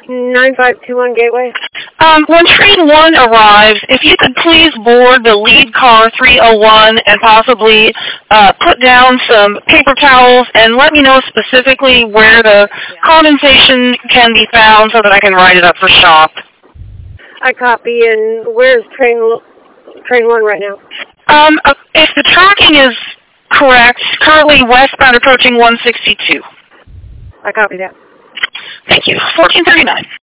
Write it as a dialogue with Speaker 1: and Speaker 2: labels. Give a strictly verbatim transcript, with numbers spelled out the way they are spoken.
Speaker 1: nine five two one Gateway.
Speaker 2: Um, when train one arrives, if you could please board the lead car three oh one and possibly uh, put down some paper towels and let me know specifically where the condensation can be found so that I can write it up for shop.
Speaker 1: I copy. And where's train train one right now?
Speaker 2: Um, uh, if the tracking is correct, currently westbound approaching one sixty-two.
Speaker 1: I copy that.
Speaker 2: Thank you. fourteen thirty-nine.